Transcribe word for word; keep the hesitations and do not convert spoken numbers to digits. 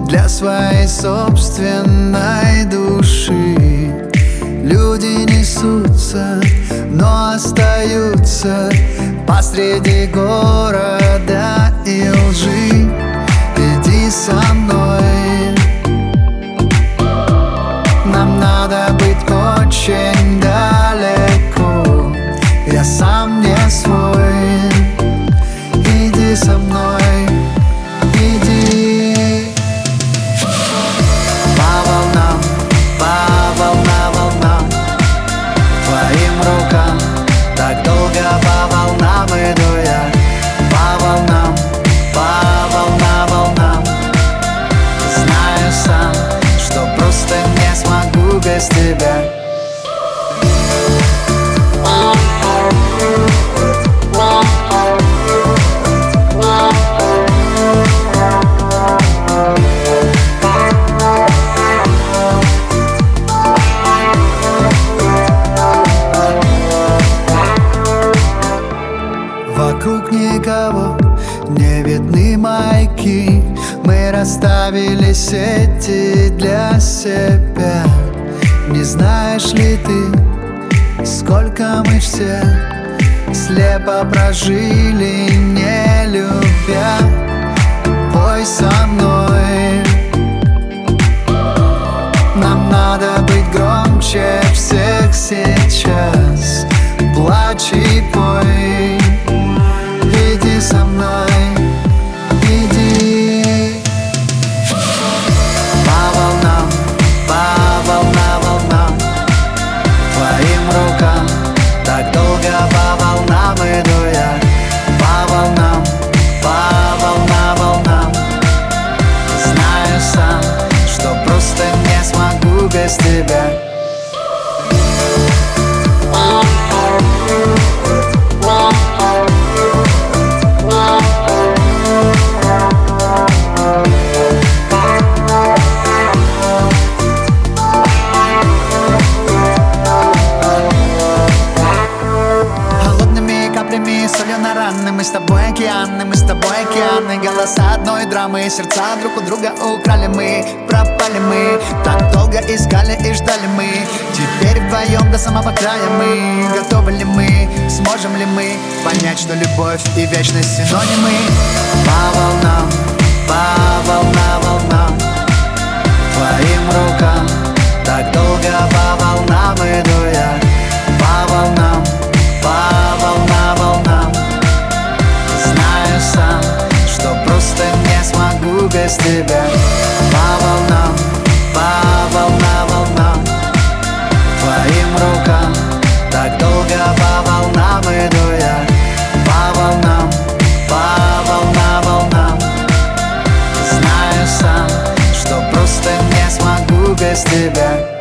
для своей собственной души. Люди несутся, но остаются посреди города и лжи. Иди со мной, нам надо быть очень далеко. Я сам не свой. Иди со мной, иди. По волнам, по волна волнам, твоим рукам. Так долго по волнам иду я. По волнам, по волна волнам. Знаю сам, что просто не смогу без тебя. Вокруг никого, не видны маяки. Мы расставили сети для себя. Не знаешь ли ты, сколько мы все слепо прожили, не любя? Пой со мной, нам надо быть громче всех сейчас. Плачь и пой. Иди со мной, иди. По волнам, по волна волнам, твоим рукам. Так долго по волнам иду я. По волнам, по волна волнам. Знаю сам, что просто не смогу без тебя. Солью на раны, мы с тобой океаны, мы с тобой океаны. Голоса одной драмы, сердца друг у друга украли мы. Пропали мы, так долго искали и ждали мы. Теперь вдвоем до самого края мы. Готовы ли мы, сможем ли мы понять, что любовь и вечность синонимы? По волнам, по волна волнам, твоим рукам. Так долго по волнам иду я. По волнам, по волна волнам. Знаю сам, что просто не смогу без тебя. По волнам, по волна волнам, твоим рукам. Так долго по волнам иду я. По волнам, по волна волнам. Знаю сам, что просто не смогу без тебя.